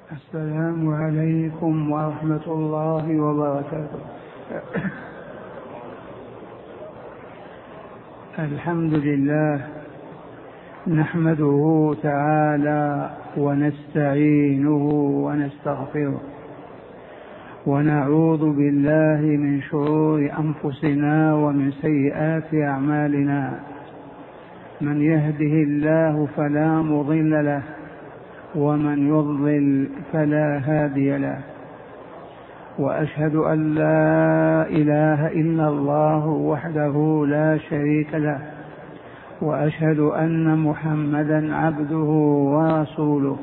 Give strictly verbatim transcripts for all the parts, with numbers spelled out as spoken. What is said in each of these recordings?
السلام عليكم ورحمة الله وبركاته. الحمد لله نحمده تعالى ونستعينه ونستغفره ونعوذ بالله من شرور أنفسنا ومن سيئات أعمالنا. من يهده الله فلا مضل له ومن يضلل فلا هادي له، وأشهد أن لا إله إلا الله وحده لا شريك له، وأشهد أن محمدا عبده ورسوله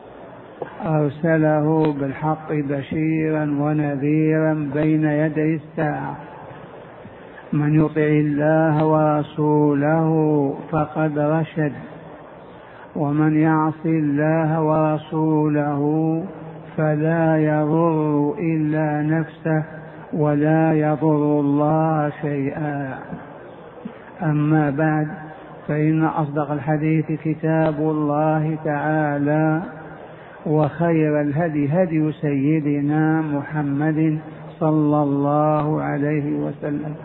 أرسله بالحق بشيرا ونذيرا بين يدي الساعة. من يطع الله ورسوله فقد رشد، ومن يعص الله ورسوله فلا يضر إلا نفسه ولا يضر الله شيئا. أما بعد، فإن أصدق الحديث كتاب الله تعالى، وخير الهدي هدي سيدنا محمد صلى الله عليه وسلم،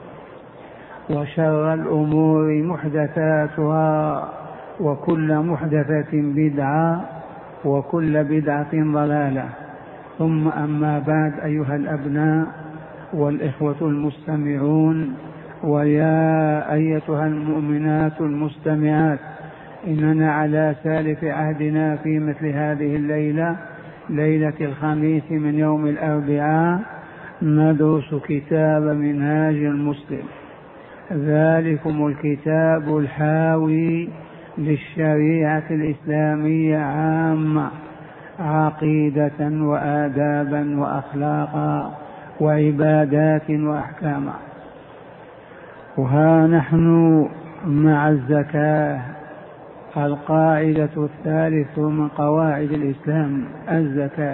وشر الأمور محدثاتها، وكل محدثة بدعة، وكل بدعة ضلالة. ثم أما بعد، أيها الأبناء والإخوة المستمعون، ويا أيتها المؤمنات المستمعات، إننا على سالف عهدنا في مثل هذه الليلة، ليلة الخميس من يوم الأربعاء، ندرس كتاب منهاج المسلم، ذلكم الكتاب الحاوي للشريعة الإسلامية عامة، عقيدة وآدابا وأخلاقا وعبادات وأحكاما. وها نحن مع الزكاة، القاعدة الثالثة من قواعد الإسلام الزكاة.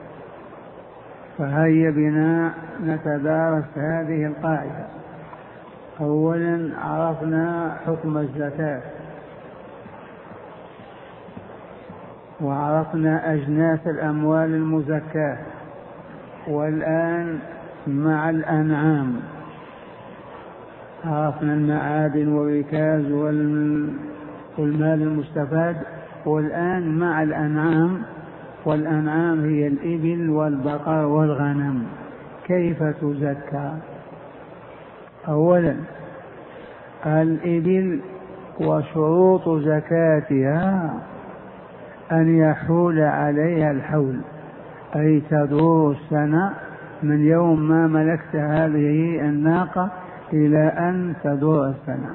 فهيا بنا نتدارس هذه القاعدة. أولا عرفنا حكم الزكاة، وعرفنا أجناس الأموال المزكاة، والآن مع الأنعام عرفنا المعادن والركاز والمال المستفاد، والآن مع الأنعام. والأنعام هي الإبل والبقر والغنم. كيف تزكى؟ أولا الإبل، وشروط زكاتها أن يحول عليها الحول، أي تدور السنة من يوم ما ملكت هذه الناقة إلى أن تدور السنة،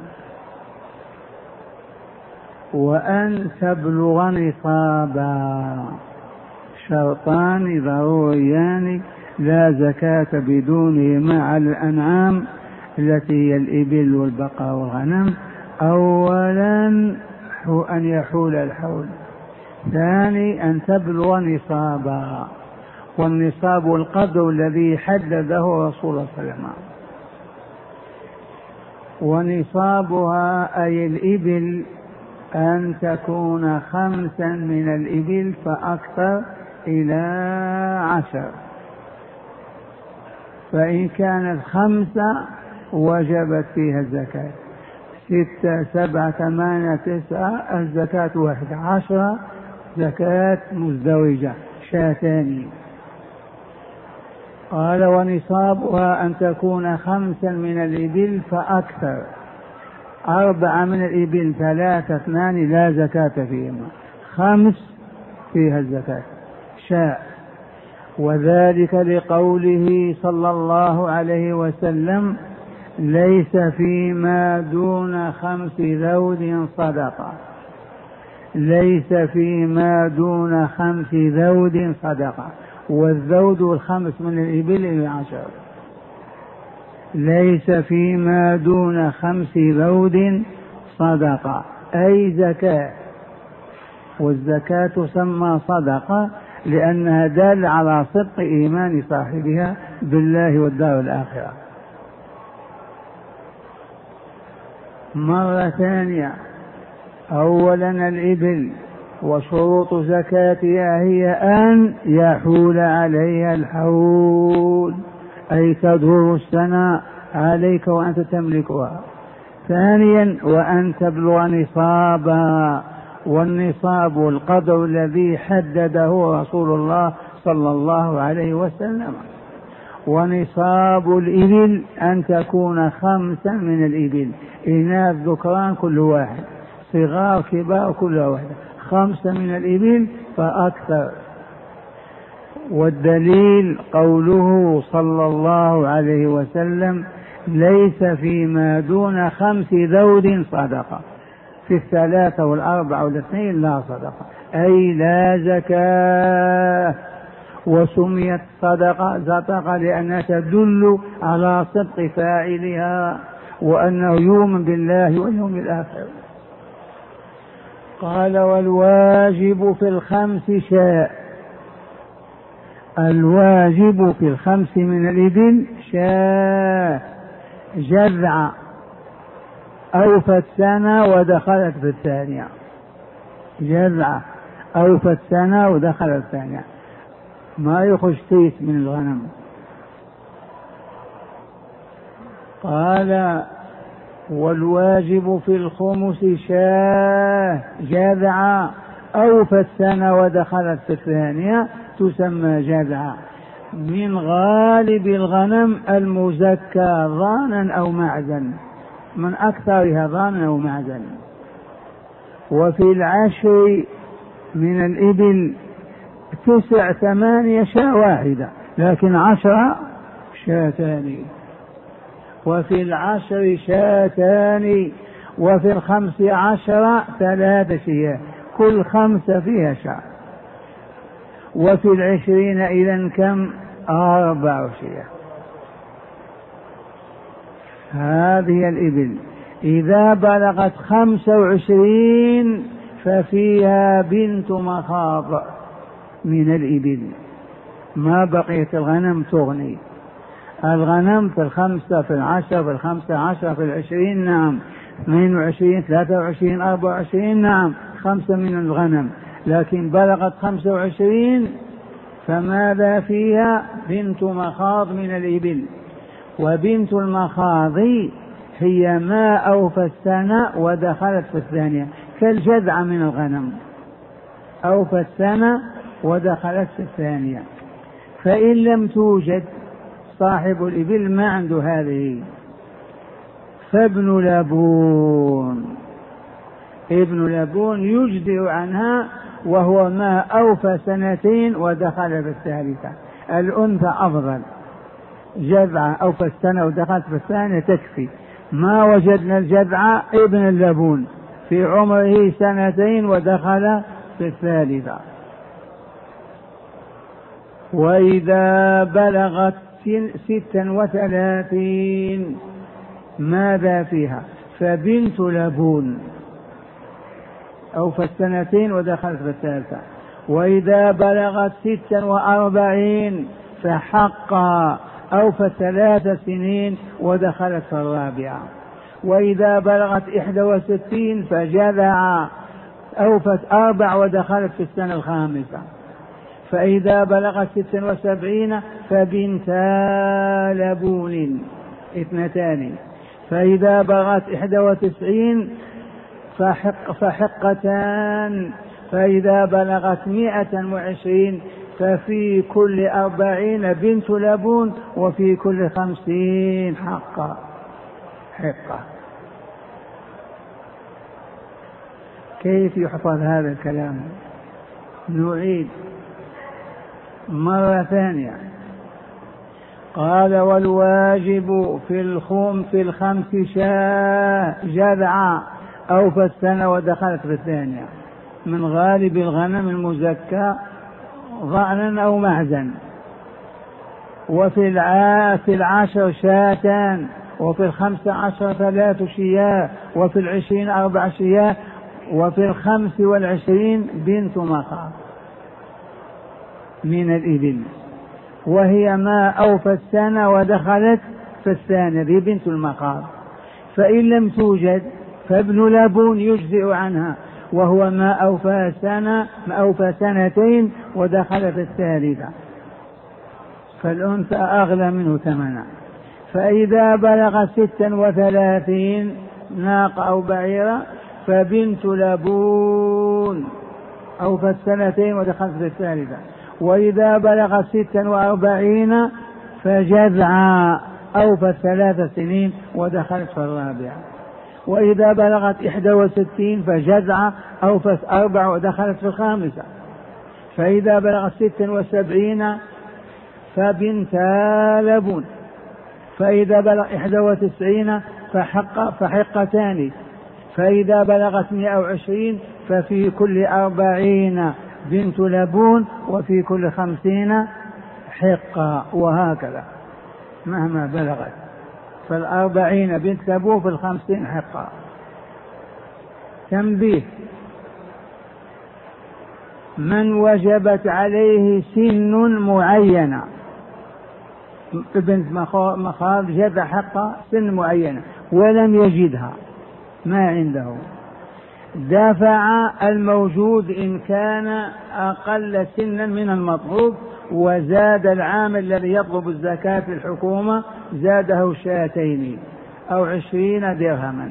وأن تبلغ نصابا. شرطان ضروريان لا زكاة بدونهما على الأنعام التي هي الإبل والبقر والغنم. أولا أن يحول الحول، ثاني أن تبلغ نصابا، والنصاب القدر الذي حدده رسول الله صلى الله عليه وسلم. ونصابها أي الإبل أن تكون خمسا من الإبل فأكثر إلى عشر، فإن كانت خمسة وجبت فيها الزكاة، ستة سبعة ثمانية تسعة الزكاة واحدة، عشرة زكاة مزدوجة شاتان. قال ونصابها أن تكون خمسا من الإبل فأكثر، أربعة من الإبل ثلاثة اثنان لا زكاة فيهما، خمس فيها الزكاة شاء. وذلك لقوله صلى الله عليه وسلم: ليس فيما دون خمس ذود صدقة، ليس فيما دون خمس ذود صدقة، والذود الخمس من الإبل إلى عشر. ليس فيما دون خمس ذود صدقة أي زكاة، والزكاة تسمى صدقة لأنها دالة على صدق إيمان صاحبها بالله والدار الآخرة. مرة ثانية، أولا الإبل وشروط زكاتها هي أن يحول عليها الحول، أي تدور السنة عليك وأنت تملكها. ثانيا وأن تبلغ نصابا، والنصاب القدر الذي حدده رسول الله صلى الله عليه وسلم. ونصاب الإبل أن تكون خمسا من الإبل، إناث ذكران كل واحد، صغار كبار كل واحد، خمسة من الإبل فأكثر. والدليل قوله صلى الله عليه وسلم ليس فيما دون خمس ذود صدقة، في الثلاثة والأربعة والاثنين لا صدقة، أي لا زكاة. وسميت صدقة صدقة لأنها تدل على صدق فاعلها وأنه يؤمن بالله واليوم الآخر. قال والواجب في الخمس شاء، الواجب في الخمس من الإبل شاة جذع أوفت سنة ودخلت في الثانية، جذع أوفت سنة ودخلت الثانية، ما يخش تيس من الغنم. قال والواجب في الخمس شاة جذع أوفت سنة ودخلت في الثانية تسمى جذع، من غالب الغنم المزكى ضانا أو معزا، من أكثرها ضانا أو معزا. وفي العشر من الإبل تسع ثمانية شاة واحدة، لكن عشرة شاتان، وفي العشر شاتان، وفي الخمس عشر ثلاث شياه، كل خمسة فيها شاة. وفي العشرين إذن كم؟ أربع شياه. هذه الإبل إذا بلغت خمسة وعشرين ففيها بنت مخاض من الإبل، ما بقيت الغنم تغني. الغنم في الخمسة في العشر في الخمسة عشر في العشرين نعم، اثنين وعشرين ثلاثة وعشرين أربعة وعشرين نعم، خمسة من الغنم، لكن بلغت خمسة وعشرين فماذا فيها؟ بنت مخاض من الإبل. وبنت المخاض هي ما أوفى السنة ودخلت في الثانية، كالجذع من الغنم، أوفى السنة ودخلت في الثانية. فإن لم توجد صاحب الإبل ما عنده هذه، فابن لبون، ابن لبون يجزئ عنها، وهو ما أوفى سنتين ودخل في الثالثة. الأنثى أفضل، جذع أوفى السنة ودخلت في الثانية تكفي. ما وجدنا الجذع ابن اللبون في عمره سنتين ودخل في الثالثة. وإذا بلغت ستا وثلاثين ماذا فيها؟ فبنت لبون أوفى السنتين ودخلت في الثالثة. وإذا بلغت ستا وأربعين فحقا أوفى ثلاث سنين ودخلت في الرابعة. وإذا بلغت إحدى وستين فجذع أوفت أربع ودخلت في السنة الخامسة. فإذا بلغت ستا وسبعين فبنتا لبون اثنتان. فإذا بلغت إحدى وتسعين فحق فحقتان. فإذا بلغت مائة وعشرين ففي كل أربعين بنت لبون، وفي كل خمسين حقة حقة. كيف يحفظ هذا الكلام؟ نعيد مرة ثانية. قال والواجب في الخم في الخمس شاة جذع أوفى السنة ودخلت في الثانية، من غالب الغنم المزكى ضأنا أو معزا. وفي العاشر شاتان، وفي الخمس عشر ثلاث شياه، وفي العشرين أربع شياه، وفي الخمس والعشرين بنت مخاض من الإبل، وهي ما أوفى السنة ودخلت في الثانية، ذي بنت المخاض. فإن لم توجد فابن لبون يجزئ عنها، وهو ما أوفى سنة ما أوفى سنتين ودخل في الثالثة، فالأنثى أغلى منه ثمنا. فإذا بلغ ستا وثلاثين ناقة أو بعيرة فبنت لبون أوفى السنتين ودخلت في الثالثة. وإذا بلغ ستا وأربعين فجذعا أوفى ثلاث سنين ودخلت في الرابعة. وإذا بلغت إحدى وستين فجذعا أوفى أربع ودخلت في الخامسة. فإذا بلغت ستا وسبعين فبنتا لبون. فإذا بلغ إحدى وتسعين فحق فحقتان. فإذا بلغت مئة وعشرين ففي كل أربعين بنت لبون وفي كل خمسين حقة، وهكذا مهما بلغت. فالأربعين بنت لبون في الخمسين حقة. تنبيه: من وجبت عليه سن معينة، ابن مخاض جد حق سن معينة ولم يجدها ما عنده، دفع الموجود إن كان أقل سنا من المطلوب، وزاد العام الذي يطلب الزكاة في الحكومة زاده شاتين أو عشرين درهما.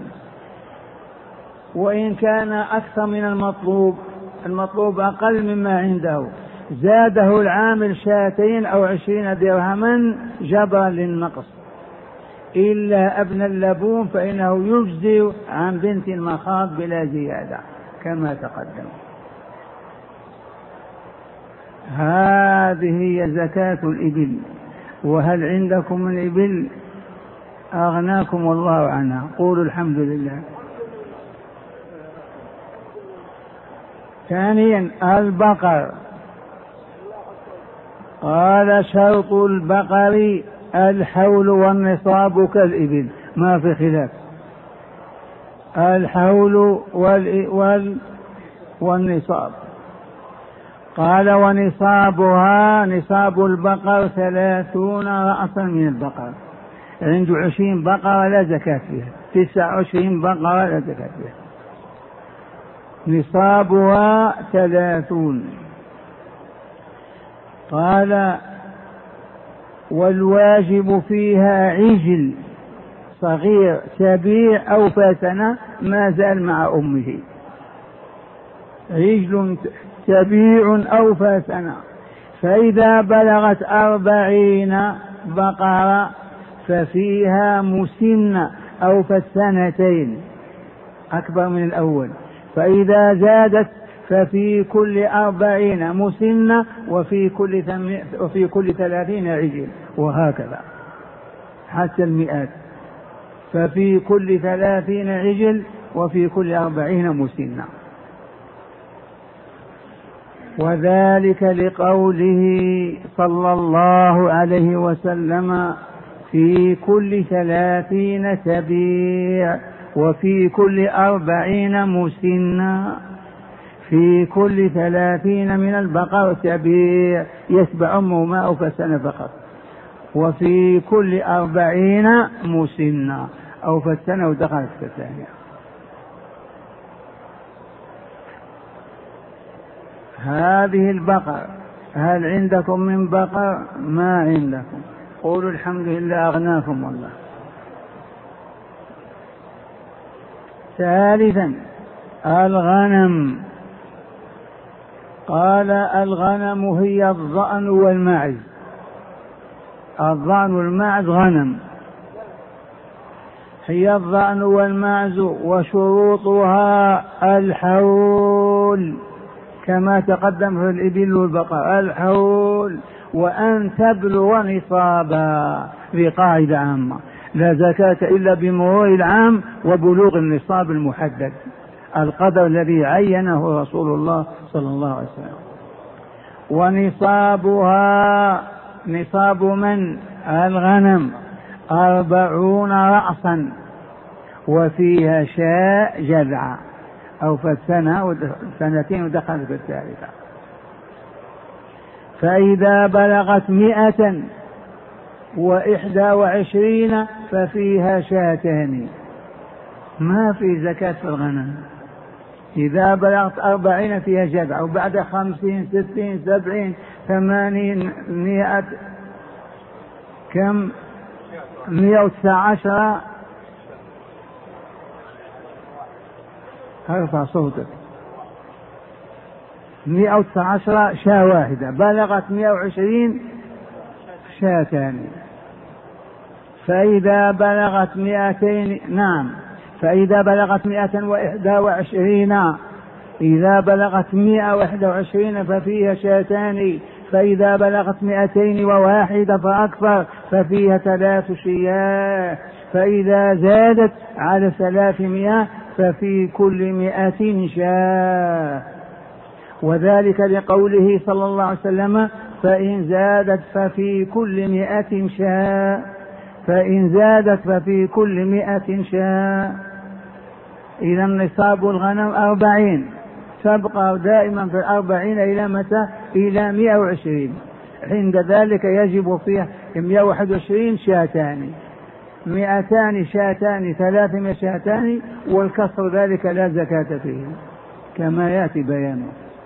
وإن كان أكثر من المطلوب، المطلوب أقل مما عنده، زاده العامل شاتين أو عشرين درهما جبرا للنقص، إلا ابن اللبون فإنه يجزي عن بنت المخاض بلا زيادة كما تقدم. هذه هي زكاة الإبل. وهل عندكم من إبل؟ أغناكم الله عنها، قولوا الحمد لله. ثانيا البقر. قال: شرط البقر الحول والنصاب كالإبل، ما في خلاف، الحول وال والنصاب. قال: ونصابها، نصاب البقر ثلاثون رأسا من البقر. عنده عشرين بقرة لا زكاة فيها، تسع وعشرين بقرة لا زكاة فيها، نصابها ثلاثون. قال: والواجب فيها عجل صغير سبيع أو فسنة ما زال مع أمه، عجل سبيع أو فسنة. فإذا بلغت أربعين بقرة ففيها مسنة أو فالسنتين أكبر من الأول. فإذا زادت ففي كل أربعين مسنة وفي كل وفي كل ثلاثين عجل، وهكذا حتى المئات. ففي كل ثلاثين عجل وفي كل أربعين مسنة. وذلك لقوله صلى الله عليه وسلم: في كل ثلاثين سبيع وفي كل أربعين مسنة. في كل ثلاثين من البقر سبيع يسبع أمه ماء فسنة فقط، وفي كل أربعين مسنة أو فسنة ودخلت في الثانية. هذه البقر. هل عندكم من بقر؟ ما عندكم، قولوا الحمد لله أغناكم الله. ثالثا الغنم. قال: الغنم هي الضأن والماعز. الضأن والماعز غنم، هي الضأن والماعز. وشروطها الحول كما تقدم في الإبل والبقر، الحول وأن تبلغ نصابا، في قاعدة عامة: لا زكاة إلا بمرور العام وبلوغ النصاب المحدد، القدر الذي عينه رسول الله صلى الله عليه وسلم. ونصابها، نصاب من؟ الغنم، أربعون رأسا، وفيها شاء جذع أو فسنة سنتين ودخلت في الثالثة. فإذا بلغت مئة وإحدى وعشرين ففيها شاتان. ما في زكاة في الغنم، إذا بلغت أربعين فيها جذع، وبعد خمسين ستين سبعين ثمانين مئة كم مئة وتسعة عشر. ارفع صوتك. مئة وتسعة عشر شاة واحدة. بلغت مئة وعشرين شاتان. فإذا بلغت مئتين نعم فإذا بلغت مئة وإحدى وعشرين إذا بلغت مئة وإحدى وعشرين ففيها شاتان. فإذا بلغت مئتين وواحدة فأكثر ففيها ثلاث شياه. فإذا زادت على ثلاثمائة ففي كل مئة شاة. وذلك لقوله صلى الله عليه وسلم فإن زادت ففي كل مئة شاة فإن زادت ففي كل مئة شاة. إذا نصاب الغنم أربعين، تبقى دائما في الأربعين إلى متى؟ إلى مئة وعشرين. عند ذلك يجب فيها مئة وواحد وعشرين شاتان، مئتان شاتان، ثلاثمائة شاتان، والكسر ذلك لا زكاة فيه كما يأتي بيانه.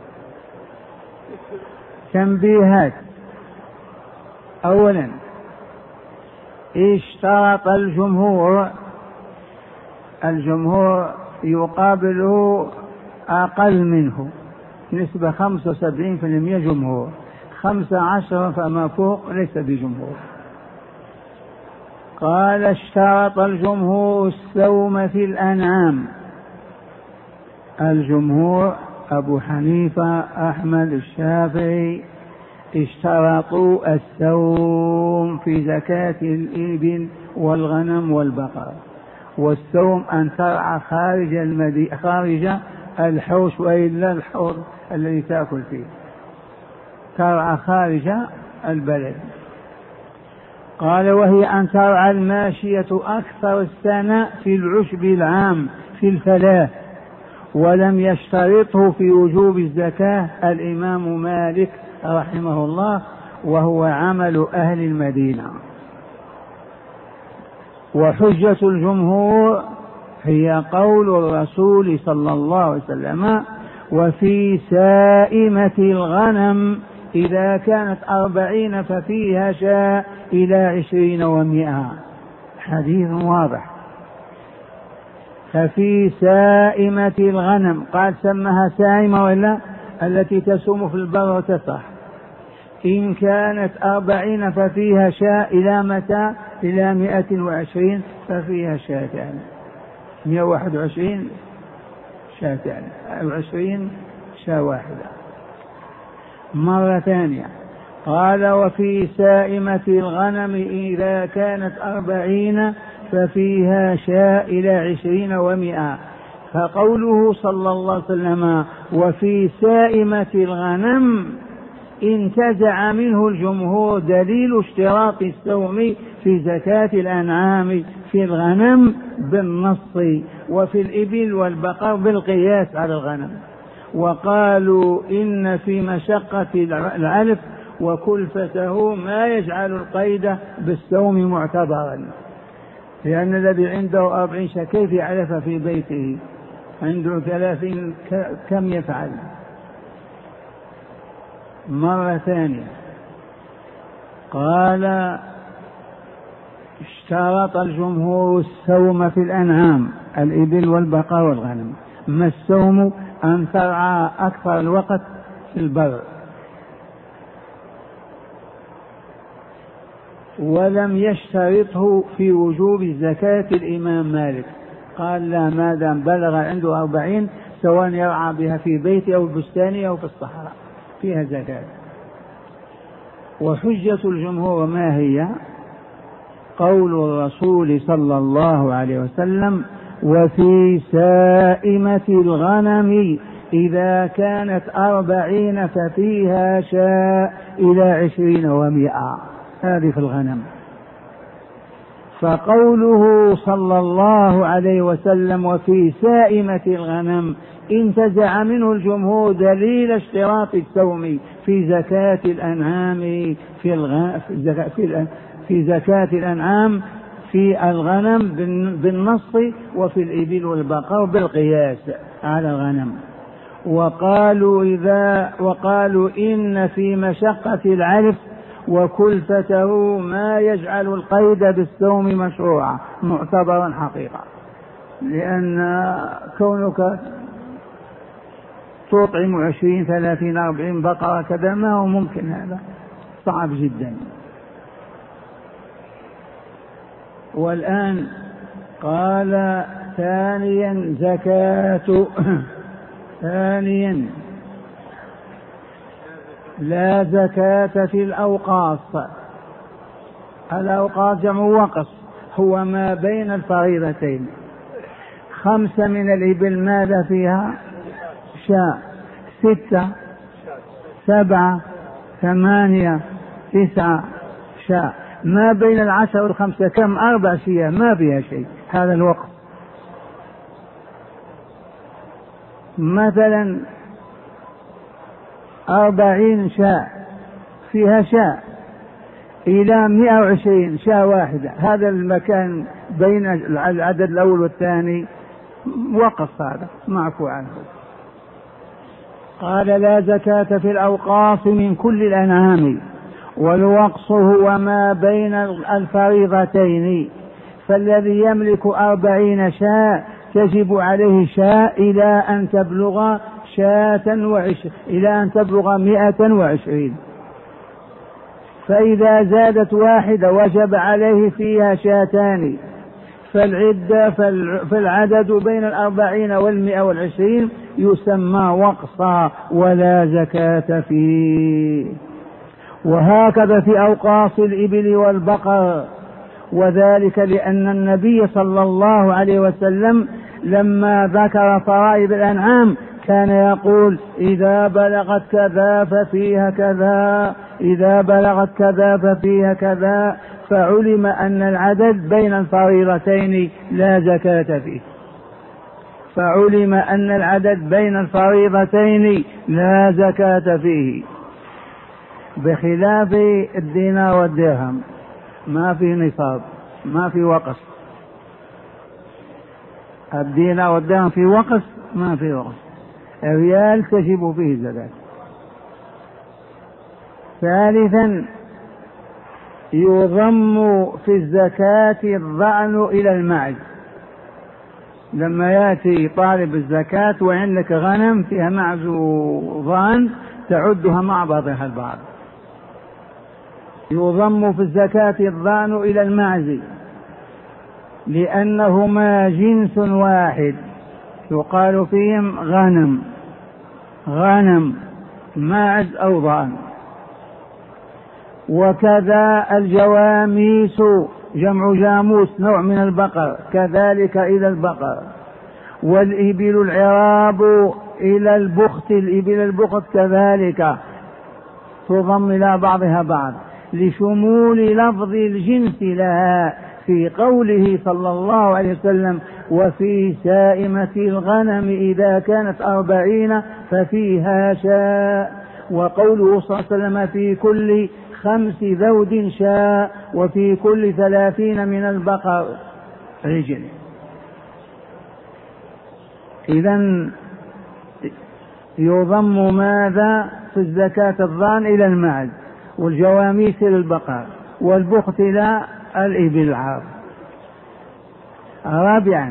تنبيهات. أولا اشترط الجمهور الجمهور يقابله أقل منه نسبة خمسة وسبعين في المئة جمهور، خمسة عشر فما فوق ليس بجمهور. قال اشترط الجمهور السوم في الأنعام. الجمهور أبو حنيفة أحمد الشافعي اشترطوا السوم في زكاة الإبل والغنم والبقر. والسوم أن ترعى خارج المدي... خارج الحوش وإلا الحوض الذي تأكل فيه، ترعى خارج البلد. قال وهي أن ترعى الماشية أكثر السنة في العشب العام في الفلاة. ولم يشترطه في وجوب الزكاة الإمام مالك رحمه الله، وهو عمل أهل المدينة. وحجة الجمهور هي قول الرسول صلى الله عليه وسلم وفي سائمة الغنم إذا كانت أربعين ففيها شاة إلى عشرين ومئة. حديث واضح. ففي سائمة الغنم قال سمها سائمة ولا التي تسوم في البر وتسرح. إن كانت أربعين ففيها شاة إلى متى؟ إلى مئة وعشرين ففيها شاتان. مئة وواحد وعشرين شاتان، وعشرين شاة واحدة. مرة ثانية قال وفي سائمة الغنم إذا كانت أربعين ففيها شاة إلى عشرين ومئة. فقوله صلى الله عليه وسلم وفي سائمة الغنم انتزع منه الجمهور دليل اشتراط السوم في زكاة الأنعام في الغنم بالنص، وفي الإبل والبقر بالقياس على الغنم. وقالوا إن في مشقة العلف وكلفته ما يجعل القيد بالسوم معتبرا، لأن الذي عنده أربعين شاة كيف يعلف في بيته؟ عنده ثلاثين كم يفعل؟ مرة ثانية قال اشترط الجمهور السوم في الأنعام الإبل والبقر والغنم. ما السوم؟ أن ترعى أكثر الوقت في البر. ولم يشترطه في وجوب زكاة الإمام مالك، قال لا، ما دام بلغ عنده أربعين سواء يرعى بها في بيته أو بستانه أو في الصحراء فيها زكاة. وحجة الجمهور ما هي؟ قول الرسول صلى الله عليه وسلم وفي سائمة الغنم إذا كانت أربعين ففيها شاة إلى عشرين ومئة. هذه في الغنم. فقوله صلى الله عليه وسلم وفي سائمة الغنم انتزع منه الجمهور دليل اشتراط السوم في زكاة الأنعام في, الغ... في, زكاة... في, ال... في زكاة الأنعام في الغنم بالنص وفي الإبل والبقر بالقياس على الغنم. وقالوا إذا وقالوا إن في مشقة العلف وكلفته ما يجعل القيد بالثوم مشروعا معتبرا حقيقة، لأن كونك تطعم عشرين ثلاثين أربعين بقرة كذا ما هو ممكن، هذا صعب جدا. والآن قال ثانيا زكاة ثانيا لا زكاة في الأوقاص. الأوقاص جمع وقص، هو ما بين الفريضتين. خمسة من الإبل ماذا فيها؟ شاء. ستة، سبعة، ثمانية، تسعة شاء. ما بين العشر والخمسة كم؟ أربع شياه ما فيها شيء، هذا الوقت. مثلا أربعين شاء فيها شاء إلى مئة وعشرين شاء واحدة، هذا المكان بين العدد الأول والثاني وقص، هذا معفو عنه. قال لا زكاة في الأوقاص من كل الأنعام، والوقص هو ما بين الفريضتين، فالذي يملك أربعين شاء تجب عليه شاء إلى أن تبلغ شاة وعشر إلى أن تبلغ مئة وعشرين، فإذا زادت واحدة وجب عليه فيها شاتان، فالعدة فالعدد بين الأربعين والمئة والعشرين يسمى وقصا ولا زكاة فيه. وهكذا في أوقاص الإبل والبقر، وذلك لأن النبي صلى الله عليه وسلم لما ذكر فرائض الأنعام كان يقول إذا بلغت كذا ففيها كذا، إذا بلغت كذا ففيها كذا، فعلم أن العدد بين الفريضتين لا زكاة فيه، فعلم أن العدد بين الفريضتين لا زكاة فيه، بخلاف الدينار والدرهم ما في نصاب ما في وقص. الدينار والدرهم في وقص ما في وقص، الريال تجب فيه الزكاة. ثالثا يضم في الزكاة الظأن إلى المعز. لما يأتي طالب الزكاة وعندك غنم فيها معز وظأن تعدها مع بعضها البعض، يضم في الزكاة الظأن إلى المعز لأنهما جنس واحد، يقال فيهم غنم غنم معز أو ظأن. وكذا الجواميس جمع جاموس نوع من البقر، كذلك إلى البقر. والإبل العراب إلى البخت، الإبل البخت كذلك تضم إلى بعضها بعض لشمول لفظ الجنس لها في قوله صلى الله عليه وسلم وفي سائمة الغنم إذا كانت أربعين ففيها شاء، وقوله صلى الله عليه وسلم في كل خمس ذود شاء، وفي كل ثلاثين من البقر رجل. إذن يضم ماذا في الزكاة الظان إلى المعز، والجواميس إلى البقر، والبخت إلى الإبل العرب. رابعا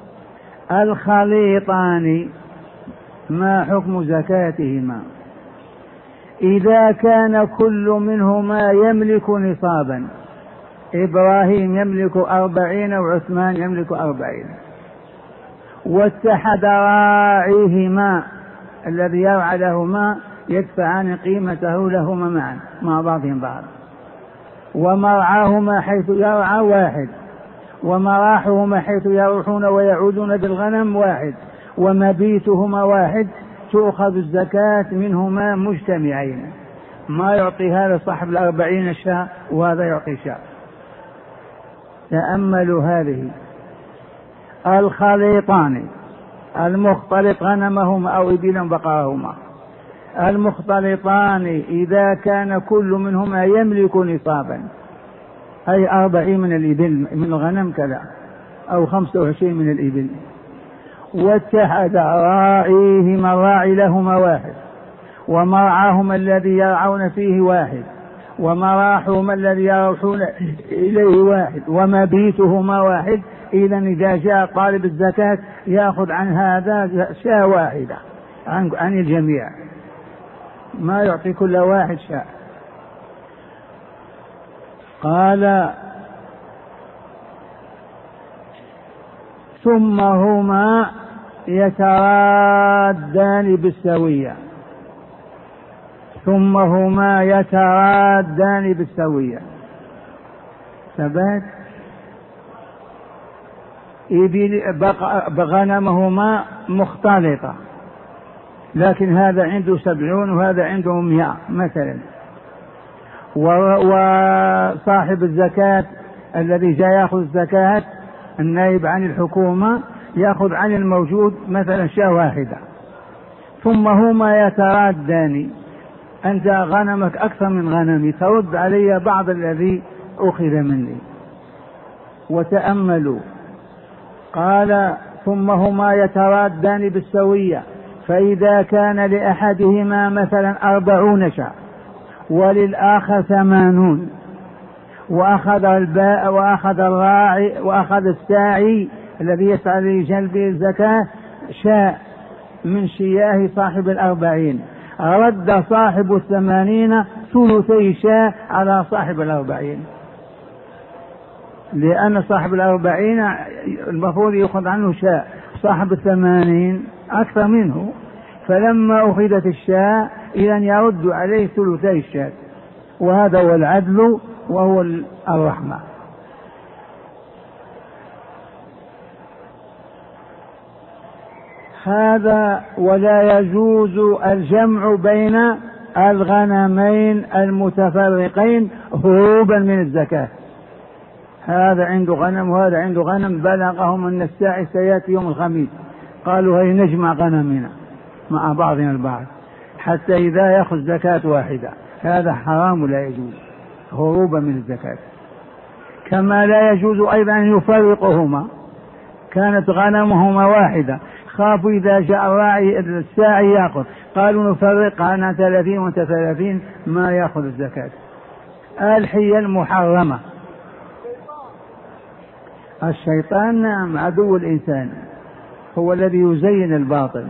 الخليطان ما حكم زكاتهما؟ إذا كان كل منهما يملك نصابا، إبراهيم يملك أربعين وعثمان يملك أربعين، واتحد راعيهما الذي يرعى لهما يدفعان قيمته لهما معا مع بعضهم بعض، ومرعاهما حيث يرعى واحد، ومراحهما حيث يروحون ويعودون بالغنم واحد، ومبيتهما واحد، تؤخذ الزكاة منهما مجتمعين، ما يعطي هذا صاحب الأربعين شاء وهذا يعطي شاء. تأملوا هذه الخليطان المختلط غنمهما أو إبلا بقرهما، المختلطان إذا كان كل منهما يملك نصابا، أي أربعين من الإبل من الغنم كذا، أو خمسة وعشرين من الإبل. واتحد راعيهما الراعي لهما واحد، ومرعاهما الذي يرعون فيه واحد، ومراحهما الذي يروحون إليه واحد، ومبيتهما واحد. إذا إذا جاء طالب الزكاة يأخذ عن هذا شاة واحدة عن, عن الجميع، ما يعطي كل واحد شاة. قال ثم هما يترادان بالسوية، ثم هما يترادان بالسوية. ثبت بغنمهما مختلطة، لكن هذا عنده سبعون وهذا عنده مئة مثلا، وصاحب الزكاة الذي جاء يأخذ الزكاة النائب عن الحكومة يأخذ عن الموجود مثلا شاة واحدة. ثم هما يترادان، أنت غنمك أكثر من غنمي، ترد علي بعض الذي أخذ مني. وتأملوا، قال ثم هما يترادان بالسوية، فإذا كان لأحدهما مثلا أربعون شاة وللآخر ثمانون، وأخذ الباء وأخذ الراعي وأخذ الساعي الذي يسعى لجلب الزكاة شاء من شياه صاحب الأربعين، رد صاحب الثمانين ثلثي شاء على صاحب الأربعين، لأن صاحب الأربعين المفروض يأخذ عنه شاء، صاحب الثمانين أكثر منه، فلما أخذت الشاء إذا يرد عليه ثلثي الشاء، وهذا هو العدل وهو الرحمة. هذا ولا يجوز الجمع بين الغنمين المتفرقين هروبا من الزكاة. هذا عنده غنم وهذا عنده غنم، بلغهم أن الساعي سيأتي يوم الخميس، قالوا هي نجمع غنمنا مع بعضنا البعض حتى إذا يأخذ زكاة واحدة، هذا حرام ولا يجوز هروبا من الزكاة. كما لا يجوز أيضا أن يفرقهما، كانت غنمهما واحدة، خافوا إذا جاء الراعي الساعي يأخذ، قالوا نفرقها أنا ثلاثين وأنت ثلاثين، ما يأخذ الزكاة. الحيل محرمة. الشيطان نعم عدو الإنسان، هو الذي يزين الباطل.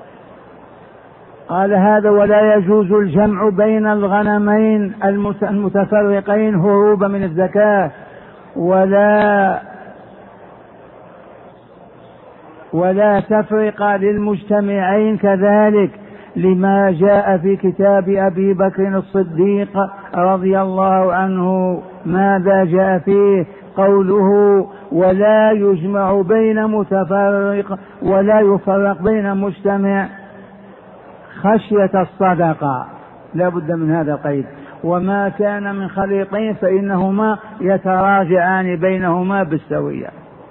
قال هذا ولا يجوز الجمع بين الغنمين المتفرقين هروبا من الزكاة، ولا ولا تفرق للمجتمعين كذلك، لما جاء في كتاب أبي بكر الصديق رضي الله عنه. ماذا جاء فيه؟ قوله ولا يجمع بين متفرق ولا يفرق بين مجتمع خشية الصدقة، لا بد من هذا القيد. وما كان من خليطين فإنهما يتراجعان بينهما بالسوية.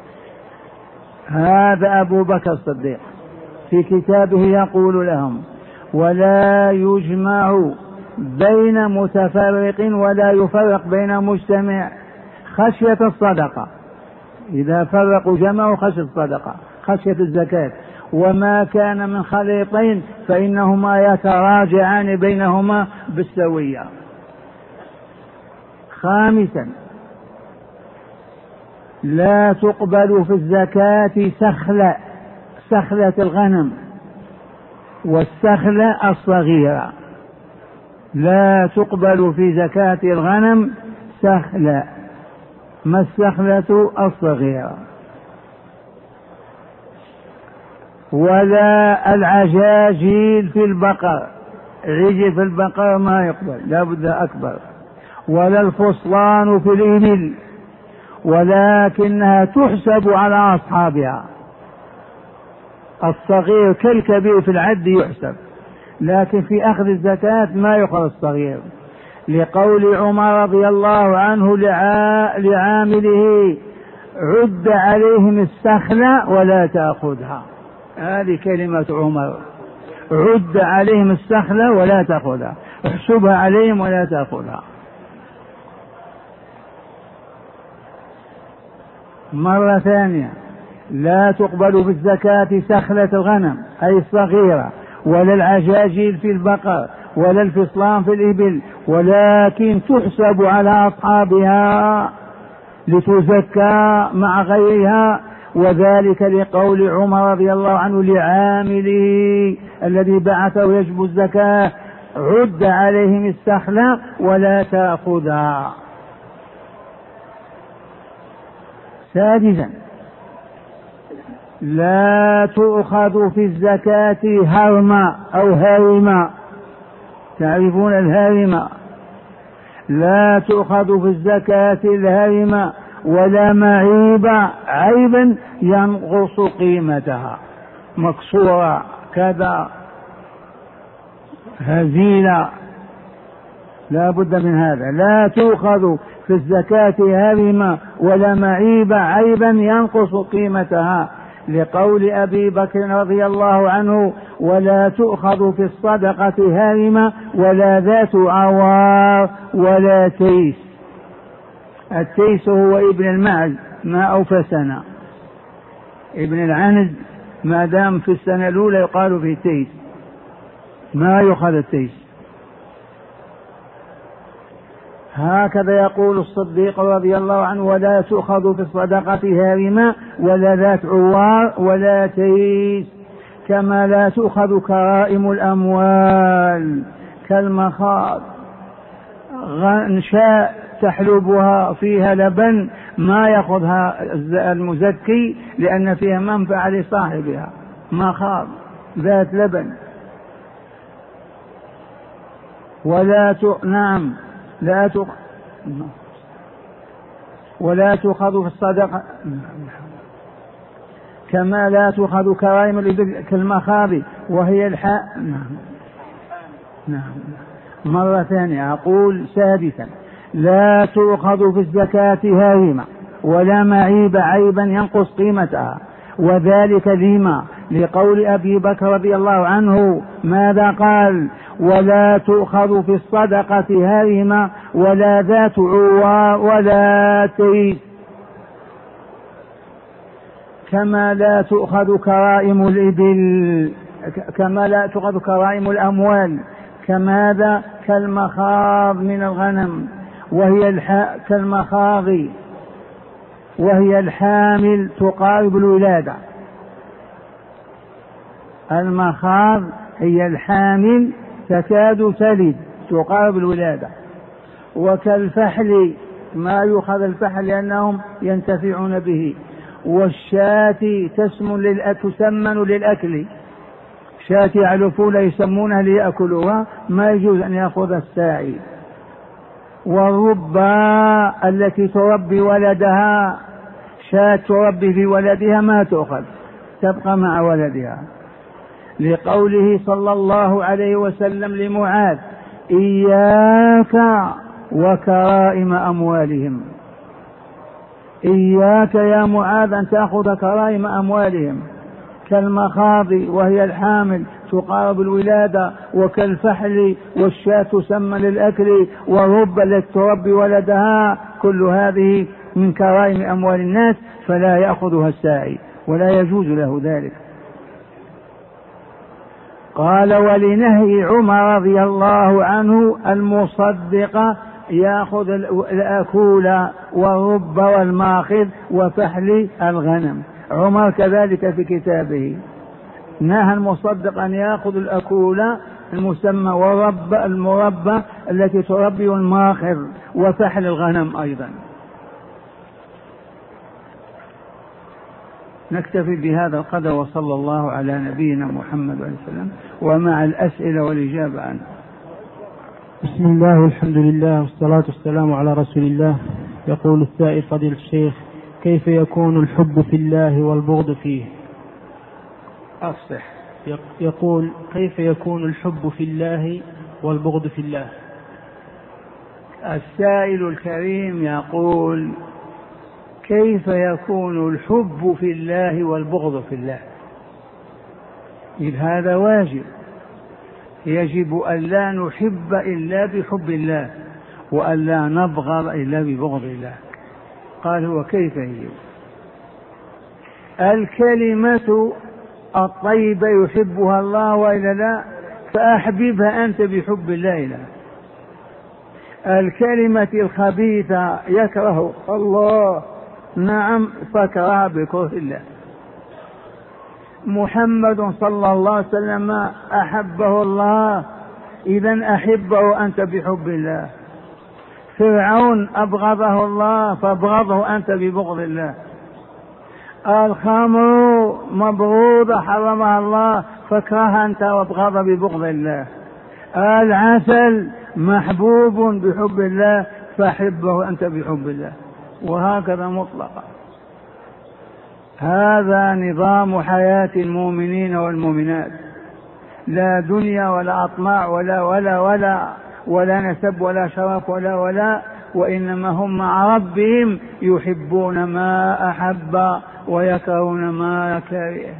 هذا أبو بكر الصديق في كتابه يقول لهم ولا يجمع بين متفرق ولا يفرق بين مجتمع خشية الصدقة، إذا فرقوا جمعوا خشية الصدقة خشية الزكاة. وما كان من خليطين فإنهما يتراجعان بينهما بالسوية. خامسا لا تقبل في الزكاة سخلة، سخلة الغنم والسخلة الصغيرة، لا تقبل في زكاة الغنم سخلة. ما السخلة الصغيرة؟ ولا العجاجيل في البقر، عجل في البقر ما يقبل، لا بد أكبر. ولا الفصلان في الإبل، ولكنها تحسب على أصحابها. الصغير كالكبير في العد يحسب، لكن في أخذ الزكاة ما يؤخذ الصغير، لقول عمر رضي الله عنه لعامله عد عليهم السخلة ولا تأخذها. هذه كلمة عمر، عد عليهم السخلة ولا تأخذها، احسبها عليهم ولا تأخذها. مرة ثانية، لا تقبل في الزكاة سخلة الغنم أي الصغيرة، ولا العجاجيل في البقر، ولا الفصلان في الإبل، ولكن تحسب على أصحابها لتزكى مع غيرها، وذلك لقول عمر رضي الله عنه لعامله الذي بعثه يجب الزكاة: عد عليهم السخلة ولا تأخذها. سادسا، لا تؤخذ في الزكاة هرمة أو هارمة. تعرفون الهارمة؟ لا تؤخذ في الزكاة الهارمة ولا معيبة، عيبا ينقص قيمتها، مكسورة كذا هزيلة، لا بد من هذا. لا تؤخذ في الزكاة هارمة ولا معيبة، عيبا ينقص قيمتها، لقول أبي بكر رضي الله عنه: ولا تؤخذ في الصدقة هارمة ولا ذات عوار ولا تيس. التيس هو ابن المعز ما أوفى سنة، ابن العنز ما دام في السنة الأولى يقال فيه تيس، ما يؤخذ التيس. هكذا يقول الصديق رضي الله عنه: ولا تؤخذ في الصدقة هارمة ولا ذات عوار ولا تيس، كما لا تؤخذ كرائم الأموال كالمخاض. غنشاء تحلبها فيها لبن ما يأخذها المزكي لأن فيها منفعة لصاحبها، مخاض ذات لبن. ولا ت... نعم لا ت... ولا تؤخذ في الصدقة كما لا تؤخذ كرائم الإبل كالمخاض وهي الحاء. نعم نعم. مرة ثانية أقول: سادسا، لا تؤخذ في الزكاة هارمة ولا معيب، عيبا ينقص قيمتها، وذلك لما لقول أبي بكر رضي الله عنه ماذا قال: ولا تؤخذ في الصدقة هارمة ولا ذات عوار ولا تيس، كما لا تؤخذ كرائم الإبل، كما لا تؤخذ كرائم الأموال، كماذا؟ كالمخاض من الغنم، وهي الحاء كالمخاض، وهي الحامل تقارب الولادة. المخاض هي الحامل تكاد تلد تقارب الولادة. وكالفحل ما يؤخذ الفحل لأنهم ينتفعون به. والشاة تسمن للأكل، شاة يعلفون يسمونها ليأكلوها، ما يجوز أن يأخذ الساعي. والربا التي تربي ولدها، شاة تربي في ولدها ما تؤخذ، تبقى مع ولدها، لقوله صلى الله عليه وسلم لمعاذ: إياك وكرائم أموالهم. إياك يا معاذ أن تأخذ كرائم أموالهم، كالمخاض وهي الحامل تقارب الولادة، وكالفحل والشاة تسمى للأكل، والرب التي تربي ولدها، كل هذه من كرائم أموال الناس، فلا يأخذها الساعي ولا يجوز له ذلك. قال: ولنهي عمر رضي الله عنه المصدق يأخذ الأكول والرب والماخذ وفحل الغنم. عمر كذلك في كتابه نهى المصدق أن يأخذ الأكول المسمى والرب المربى التي تربي والماخذ وفحل الغنم أيضا. نكتفي بهذا القدر، وصلى الله على نبينا محمد صلى الله عليه وسلم، ومع الأسئلة والإجابة عنه. بسم الله والحمد لله والصلاة والسلام على رسول الله. يقول السائل: فضيلة الشيخ، كيف يكون الحب في الله والبغض فيه؟ أصح. يقول: كيف يكون الحب في الله والبغض في الله؟ السائل الكريم يقول: كيف يكون الحب في الله والبغض في الله؟ إذ هذا واجب، يجب أن لا نحب إلا بحب الله، وأن لا نبغض إلا ببغض الله. قال: هو كيف يجب؟ الكلمة الطيبة يحبها الله وإلا لا؟ فأحببها أنت بحب الله له. الكلمة الخبيثة يكره الله، نعم، فاكرهها بكره الله. محمد صلى الله عليه وسلم أحبه الله، إذن أحبه أنت بحب الله. فرعون أبغضه الله، فابغضه أنت ببغض الله. الخمر مبغوضة حرمها الله، فاكرهها أنت وابغضها ببغض الله. العسل محبوب بحب الله، فاحبه أنت بحب الله، وهكذا مطلقا. هذا نظام حياة المؤمنين والمؤمنات، لا دنيا ولا أطماع ولا ولا ولا ولا نسب ولا شرف ولا ولا، وإنما هم مع ربهم يحبون ما أحب ويكرهون ما كره.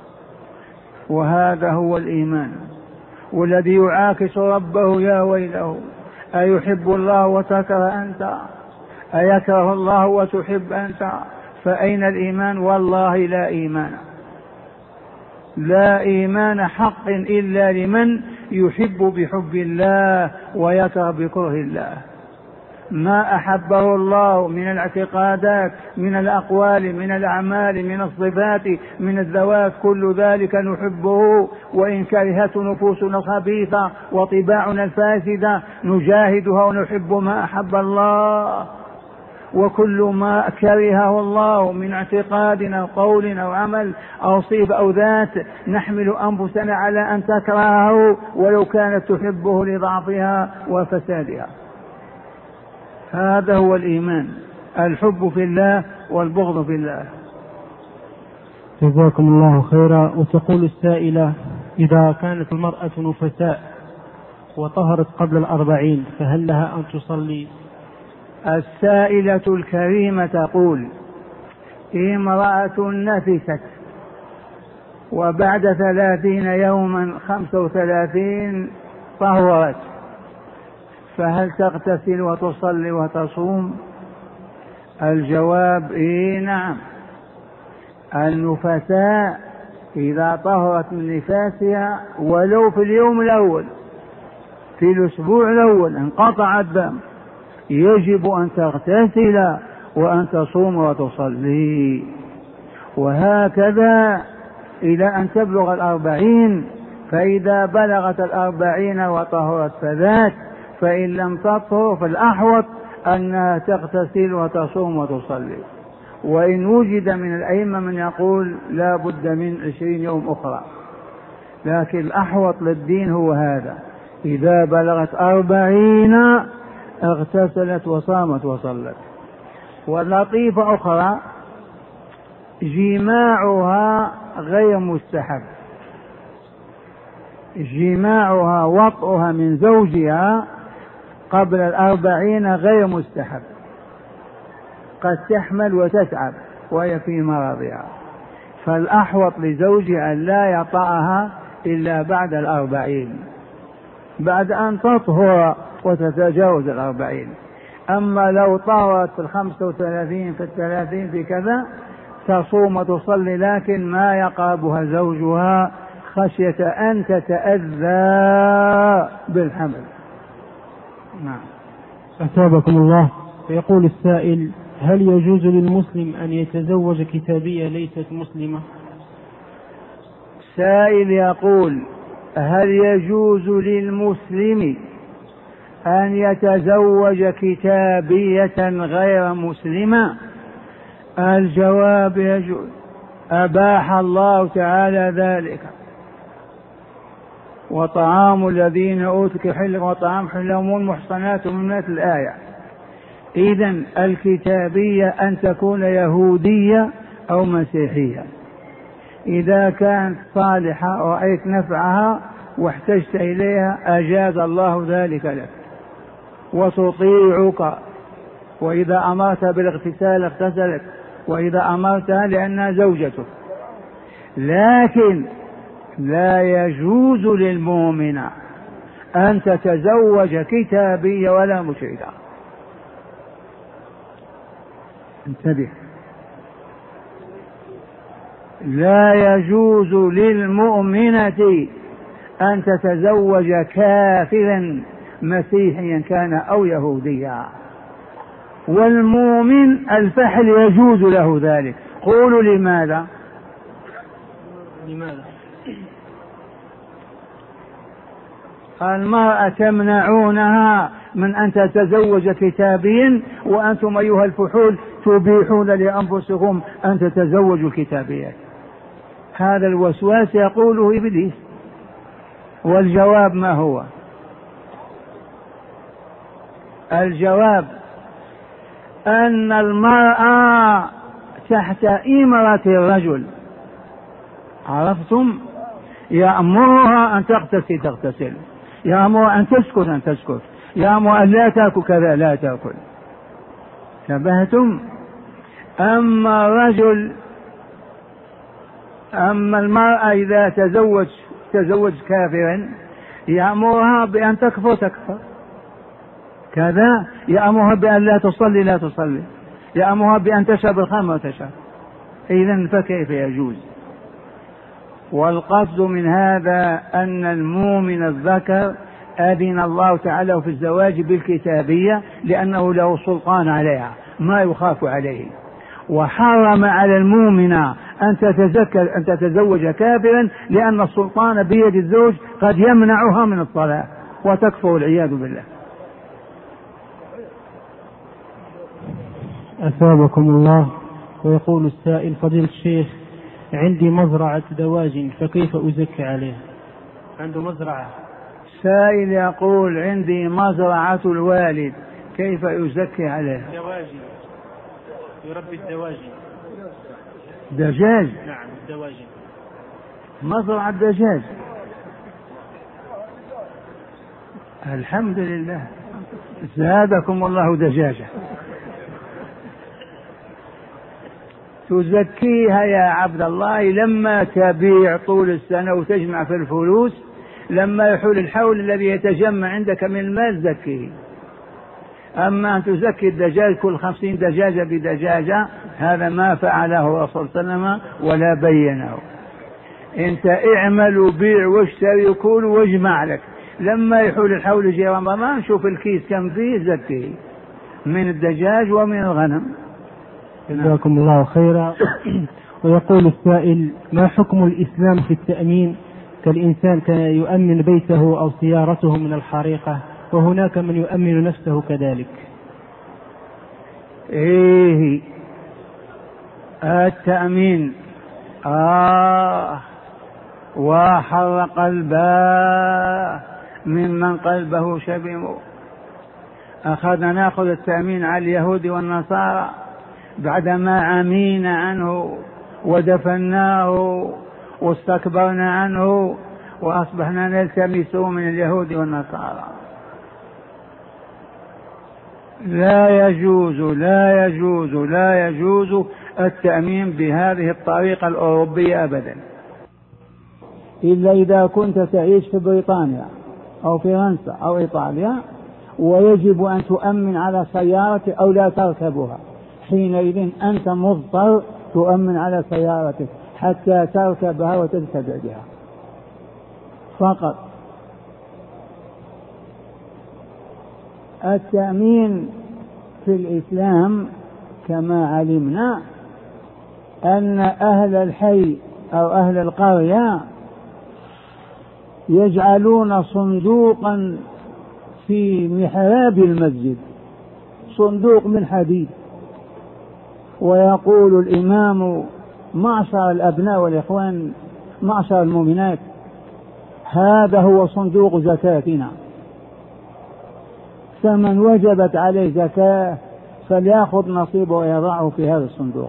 وهذا هو الإيمان. والذي يعاكس ربه يا ويله، أيحب الله وتكره أنت؟ أيكره الله وتحب أنت؟ فأين الإيمان؟ والله لا إيمان، لا إيمان حق إلا لمن يحب بحب الله ويكره بكره الله. ما أحبه الله من الاعتقادات، من الأقوال، من الأعمال، من الصفات، من الذوات، كل ذلك نحبه، وإن كرهت نفوسنا الخبيثة وطباعنا الفاسدة نجاهدها ونحب ما أحب الله. وكل ما كرهه الله من اعتقاد أو قول أو عمل أو صفة أو ذات نحمل أنفسنا على أن تكرهه ولو كانت تحبه لضعفها وفسادها. هذا هو الإيمان، الحب في الله والبغض في الله. جزاكم الله خيرا. وتقول السائلة: إذا كانت المرأة نفساء وطهرت قبل الأربعين فهل لها أن تصلي؟ السائلة الكريمة تقول: امرأة نفست وبعد ثلاثين يوما خمسة وثلاثين طهرت، فهل تغتسل وتصلي وتصوم؟ الجواب: إيه نعم. النفساء إذا طهرت من نفاسها ولو في اليوم الأول، في الأسبوع الأول انقطع الدم، يجب أن تغتسل وأن تصوم وتصلي، وهكذا إلى أن تبلغ الأربعين. فإذا بلغت الأربعين وطهرت فذات، فإن لم تطهر فالأحوط أنها تغتسل وتصوم وتصلي. وإن وجد من الأئمة من يقول لا بد من عشرين يوم أخرى، لكن الأحوط للدين هو هذا: إذا بلغت أربعين اغتسلت وصامت وصلت. ولطيفة أخرى: جماعها غير مستحب، جماعها وطئها من زوجها قبل الأربعين غير مستحب، قد تحمل وتتعب وهي في مرضها، فالأحوط لزوجها أن لا يطأها إلا بعد الأربعين، بعد أن تطهر وتتجاوز الأربعين. أما لو طهرت في الخمسة وثلاثين في الثلاثين في كذا تصوم وتصلي، لكن ما يقربها زوجها خشية أن تتأذى بالحمل. نعم. أثابكم الله. فيقول السائل: هل يجوز للمسلم أن يتزوج كتابية ليست مسلمة؟ سائل يقول: هل يجوز للمسلم أن يتزوج كتابية غير مسلمة؟ الجواب: يجوز، أباح الله تعالى ذلك. وطعام الذين أوتوا حل وطعام حلهم المحصنات من الآية. إذن الكتابية أن تكون يهودية أو مسيحية. إذا كانت صالحة ورأيت نفعها واحتجت إليها أجاز الله ذلك لك وتطيعك، وإذا أمرت بالاغتسال اغتسلت، وإذا أمرتها لأنها زوجتك. لكن لا يجوز للمؤمن أن تتزوج كتابية ولا مشركة. انتبه. لا يجوز للمؤمنة أن تتزوج كافرا مسيحيا كان أو يهوديا، والمؤمن الفحل يجوز له ذلك. قولوا لماذا؟ لماذا؟ المرأة تمنعونها من أن تتزوج كتابيا، وأنتم أيها الفحول تبيحون لأنفسكم أن تتزوجوا كتابيا. هذا الوسواس يقوله إبليس. والجواب ما هو؟ الجواب أن المرأة تحت إمرة الرجل، عرفتم؟ يأمرها أن تغتسل تغتسل، يأمر أن تسكت أن تسكت، يأمر أن لا تأكل كذا لا تأكل. شبهتم؟ أما الرجل أما المرأة إذا تزوج تزوج كافرا يأمرها بأن تكفر تكفر كذا، يأمرها بأن لا تصلي لا تصلي، يأمرها بأن تشرب الخمر تشرب. إذن فكيف يجوز؟ والقصد من هذا أن المؤمن الذكر أذن الله تعالى في الزواج بالكتابية لأنه له سلطان عليها ما يخاف عليه، وحرم على المؤمنة أن تتذكر أن تتزوج كافرا لأن السلطان بيد الزوج قد يمنعها من الصلاة وتكفر والعياذ بالله. أثابكم الله. ويقول السائل: فضيلة الشيخ، عندي مزرعة دواجن فكيف أزكي عليها؟ عنده مزرعة. سائل يقول: عندي مزرعة الوالد كيف يزكي عليها؟ دواجن، يربي الدواجن. دجاج؟ نعم الدواجن. مزرعة دجاج. الحمد لله، زادكم الله دجاجة. تزكيها يا عبد الله لما تبيع طول السنة وتجمع في الفلوس، لما يحول الحول الذي يتجمع عندك من المال زكيه. أما أن تزكي الدجاج كل خمسين دجاجة بدجاجة هذا ما فعله الرسول صلى الله عليه وسلم ولا بينه. انت اعمل وبيع واشتري وكل واجمع لك، لما يحول الحول يجي رمضان شوف الكيس كم فيه زكيه من الدجاج ومن الغنم. جزاكم الله خيرا. ويقول السائل: ما حكم الإسلام في التأمين؟ كالإنسان كان يؤمن بيته أو سيارته من الحريقة، وهناك من يؤمن نفسه كذلك. إيه التأمين آه وحر قلبه ممن قلبه شبم. أخذنا نأخذ التأمين على اليهود والنصارى بعدما عمينا عنه ودفناه واستكبرنا عنه وأصبحنا نلتمسه من اليهود والنصارى. لا يجوز لا يجوز لا يجوز التأمين بهذه الطريقة الأوروبية أبدا، إلا إذا كنت تعيش في بريطانيا أو فرنسا أو إيطاليا ويجب أن تؤمن على سيارة أو لا تركبها، حينئذ أنت مضطر تؤمن على سيارتك حتى تركبها وتتبع بها فقط. التأمين في الإسلام كما علمنا أن أهل الحي أو أهل القرية يجعلون صندوقا في محراب المسجد، صندوق من حديد، ويقول الإمام: معشر الأبناء والإخوان، معشر المؤمنات، هذا هو صندوق زكاتنا، فمن وجبت عليه زكاة فليأخذ نصيبه ويضعه في هذا الصندوق.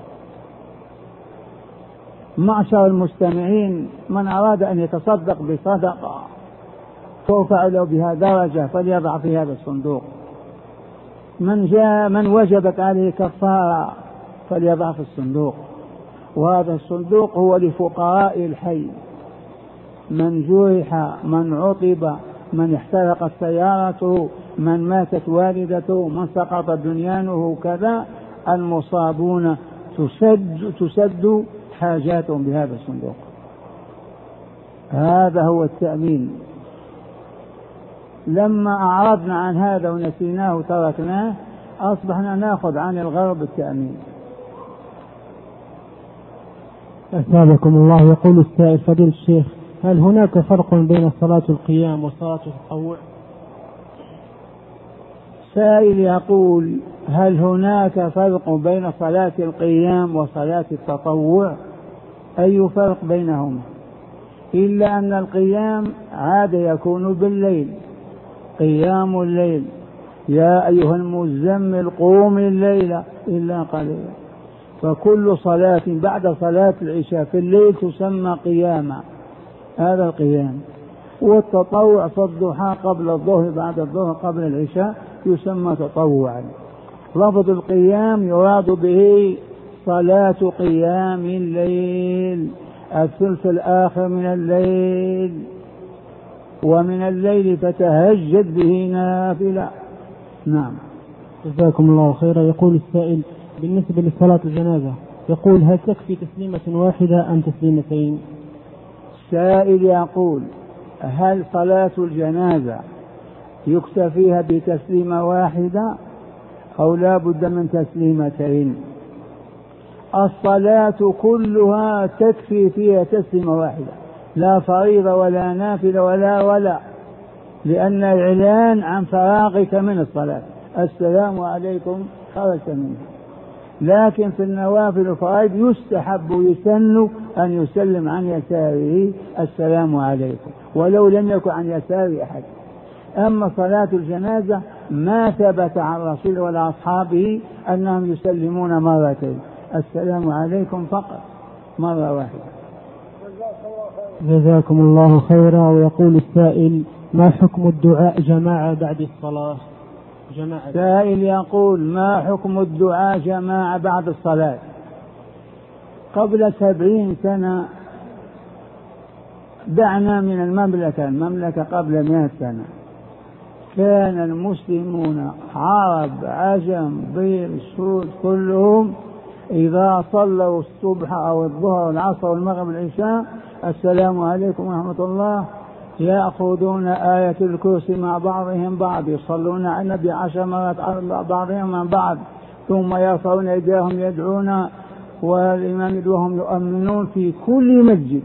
معشر المستمعين، من أراد أن يتصدق بصدقة ترفع له بها درجة فليضع في هذا الصندوق. من جاء من وجبت عليه كفارة فليضع في الصندوق، وهذا الصندوق هو لفقراء الحي، من جرح، من عطب، من احترقت سيارته، من ماتت والدته، من سقط بنيانه، كذا المصابون تسد, تسد حاجاتهم بهذا الصندوق. هذا هو التأمين. لما أعرضنا عن هذا ونسيناه وتركناه أصبحنا نأخذ عن الغرب التأمين. أثابكم الله. يقول السائل فضيلة الشيخ هل هناك فرق بين صلاة القيام وصلاة التطوع؟ سائل يقول هل هناك فرق بين صلاة القيام وصلاة التطوع؟ أي فرق بينهما؟ إلا أن القيام عاد يكون بالليل، قيام الليل، يا أيها المزمل قوم الليل إلا قليلا، فكل صلاة بعد صلاة العشاء في الليل تسمى قياما، هذا القيام. والتطوع في الضحى قبل الظهر بعد الظهر قبل العشاء يسمى تطوعا. لفظ القيام يراد به صلاة قيام الليل، الثلث الآخر من الليل، ومن الليل فتهجد به نافلة. نعم. جزاكم الله خيرا. يقول السائل بالنسبة لصلاة الجنازة يقول هل تكفي تسليمة واحدة أم تسليمتين؟ السائل يقول هل صلاة الجنازة يكتفيها بتسليمة واحدة أو لا بد من تسليمتين؟ الصلاة كلها تكفي فيها تسليمة واحدة، لا فريضة ولا نافلة ولا ولا، لأن الإعلان عن فراغك من الصلاة، السلام عليكم خرجت منه. لكن في النوافل الفرائض يستحب يسن أن يسلم عن يساره السلام عليكم ولو لم يكن عن يسار أحد. أما صلاة الجنازة ما ثبت عن الرسول ولا أصحابه أنهم يسلمون مرتين، السلام عليكم فقط مرة واحدة. جزاكم الله خيرا. ويقول السائل ما حكم الدعاء جماعة بعد الصلاة؟ جماعة. سائل يقول ما حكم الدعاء جماعة بعد الصلاة؟ قبل سبعين سنة دعنا من المملكة المملكة قبل مئة سنة كان المسلمون عرب عجم بيض سود كلهم إذا صلوا الصبح أو الظهر والعصر والمغرب والعشاء السلام عليكم ورحمة الله يأخذون آية الكرسي مع بعضهم بعض، يصلون على النبي عشر مرات على بعضهم مع بعض، ثم يرفعون أيديهم يدعون والإمام يدعوهم يؤمنون في كل مسجد.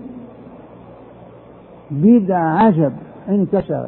بدع عجب انتشرت،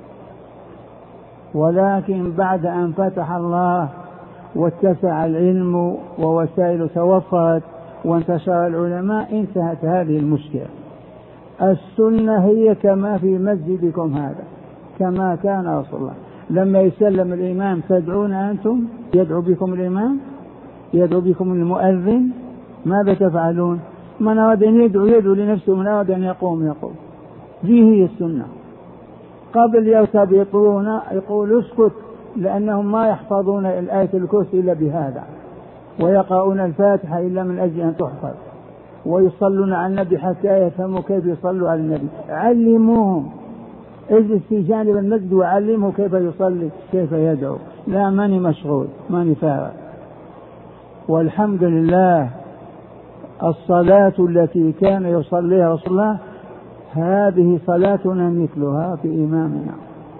ولكن بعد أن فتح الله واتسع العلم ووسائل توفرت وانتشر العلماء انتهت هذه المشكلة. السنة هي كما في مسجدكم هذا، كما كان رسول الله لما يسلم الإمام تدعون أنتم، يدعو بكم الإمام، يدعو بكم المؤذن، ماذا تفعلون؟ من أراد أن يدعو يدعو لنفسه، من أراد أن يقوم يقوم. دي هي السنة. قبل يرتبطون يقول اسكت، لأنهم ما يحفظون الآية الكرسي إلا بهذا، ويقرؤون الفاتحة إلا من أجل أن تحفظ، ويصلون على النبي حتى يفهموا كيف يصلوا على النبي. علموهم، اجلس في جانب المسجد وعلمه كيف يصلي كيف يدعو. لا ماني مشغول ماني فارغ. والحمد لله الصلاة التي كان يصليها رسول الله هذه صلاتنا مثلها في إمامنا.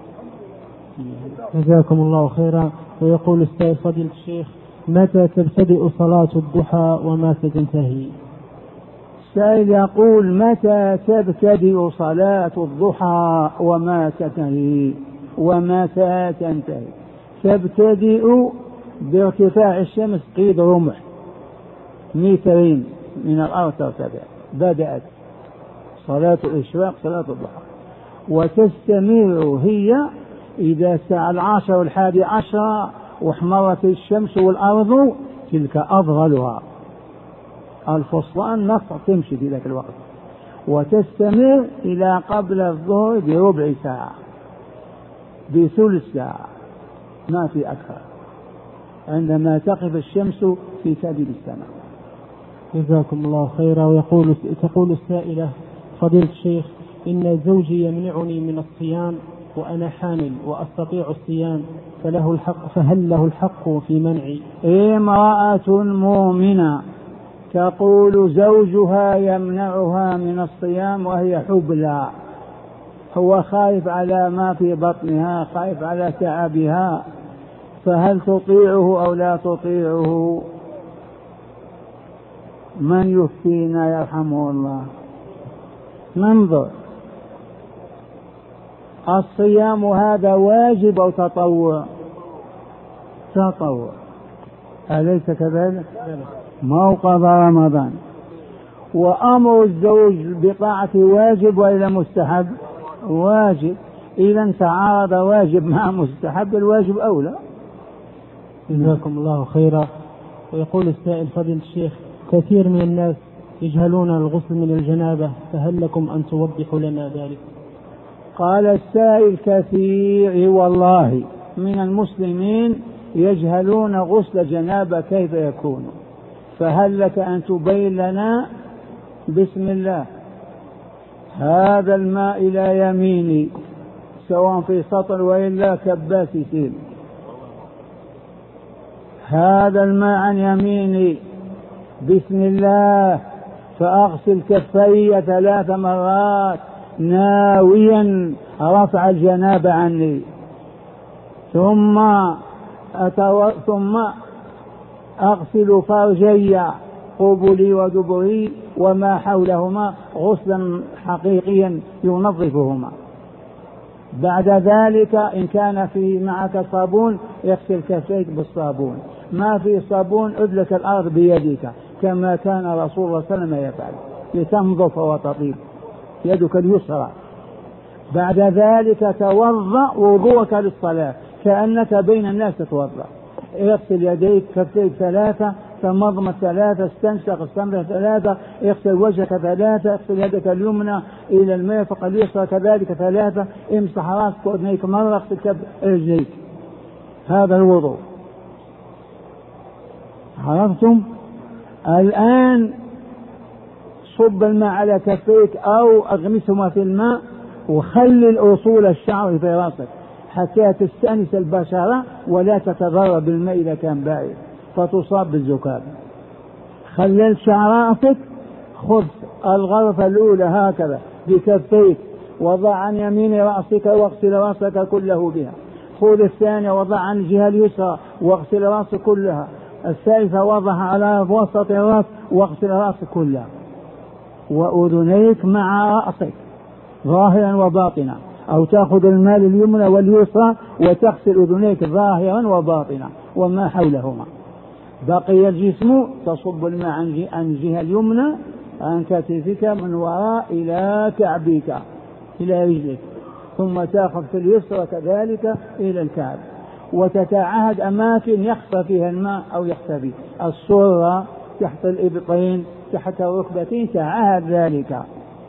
جزاكم الله خيرا. ويقول السائل فضيلة الشيخ متى تبتدئ صلاة الضحى ومتى تنتهي؟ السائل يقول متى تبتدئ صلاة الضحى وما تنتهي ومتى تنتهي؟ تبتدئ بارتفاع الشمس قيد رمح مترين من الأرض ترتفع، بدأت صلاة الإشراق صلاة الضحى، وتستمر هي إذا الساعة العاشرة والحادي عشر واحمرت الشمس والأرض تلك أفضلها، الفصلان نصف تمشي في ذاك الوقت، وتستمر إلى قبل الظهر بربع ساعة بثلث ساعة ما في أكثر، عندما تقف الشمس في كبد السماء. جزاكم الله خيرا. ويقول تقول السائلة فضيلة الشيخ إن زوجي يمنعني من الصيام وأنا حامل وأستطيع الصيام، فله الحق فهل له الحق في منعي؟ امرأة مؤمنة تقول زوجها يمنعها من الصيام وهي حبلى، هو خايف على ما في بطنها، خايف على تعبها، فهل تطيعه أو لا تطيعه؟ من يفتينا يرحمه الله؟ ننظر. الصيام هذا واجب أو تطوع؟ تطوع، أليس كذلك؟ ما هو قضاء رمضان. وأمر الزوج بطاعته واجب وإلا مستحب؟ واجب. إذا تعارض واجب مع مستحب، الواجب أولى. جزاكم الله خيرا. ويقول السائل: فضيلة الشيخ، كثير من الناس يجهلون الغسل من الجنابة، فهل لكم أن توضحوا لنا ذلك؟ قال السائل: كثير والله من المسلمين يجهلون غسل جنابة كيف يكون، فهل لك أن تبين لنا؟ بسم الله. هذا الماء إلى يميني سواء في سطر وإلا كباس يسيل، هذا الماء عن يميني، بسم الله، فأغسل كفي ثلاث مرات ناويا رفع الجنابة عني، ثم أتو... ثم أغسل فرجي قبلي ودبري وما حولهما غسلا حقيقيا ينظفهما. بعد ذلك إن كان في معك صابون اغسل كفيك بالصابون، ما في صابون ادلك الأرض بيدك كما كان رسول الله صلى الله عليه وسلم يفعل لتنظف وتطيب يدك اليسرى. بعد ذلك توضأ وضوءك للصلاة كأنك بين الناس تتوضأ، اغسل يديك كفيك ثلاثة، تمضمض ثلاثة، استنشق استنبه ثلاثة، اغسل وجهك ثلاثة، اغسل يدك اليمنى إلى المرفق اليسرى كذلك ثلاثة، امسح راسك وأذنيك مرة، اغسل كف رجليك. هذا الوضوء. عرفتم؟ الآن صب الماء على كفيك أو أغمسهما في الماء وخلي الأصول الشعر في راسك حتى تستأنس البشرة ولا تتضرر بالماء إذا كان بارد فتصاب بالزكام. خلل شعر راسك، خذ الغرفة الأولى هكذا بكفيك وضع عن يمين رأسك واغسل رأسك كله بها، خذ الثانية وضع عن الجهة اليسرى واغسل رأسك كلها، الثالثة وضع على وسط الرأس واغسل رأسك كلها، وأذنيك مع رأسك ظاهرا وباطنا، أو تأخذ الماء اليمنى واليسرى وتغسل أذنيك ظاهرا وباطنا وما حولهما. بقي الجسم تصب الماء عن الجهة اليمنى عن كتفك من وراء إلى كعبك إلى رجلك، ثم تأخذ في اليسرى كذلك إلى الكعب، وتتعهد أماكن يخفى فيها الماء أو يخفى فيه السرة، تحت الإبطين، تحت الركبتين، تعهد ذلك.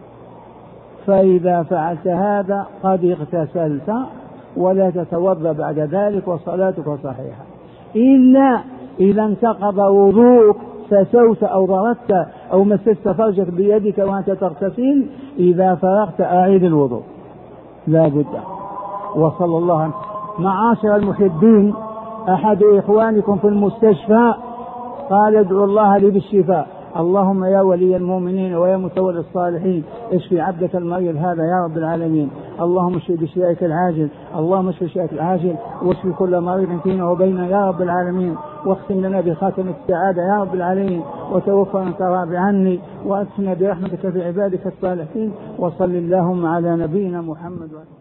فإذا فعلت هذا قد اغتسلت ولا تتوضأ بعد ذلك وصلاتك صحيحة، إلا إذا انتقض وضوءك فسوت أو ضربت أو مسست فرجك بيدك وأنت تغتسل، إذا فرغت أعيد الوضوء لا بد. وصلى الله عليه. معاشر المحبين، أحد إخوانكم في المستشفى قال: ادعوا الله لي بالشفاء، اللهم يا ولي المؤمنين ويا متولي الصالحين اشفي عبدك المريض هذا يا رب العالمين، اللهم اشفي بشفائك العاجل، اللهم اشفي بشفائك العاجل، واشفي كل مريض فينا وبيننا يا رب العالمين، واختم لنا بخاتمة السعادة يا رب العالمين، وتوفنا تراضي عني، وادخلنا برحمتك في عبادك الصالحين. وصل اللهم على نبينا محمد.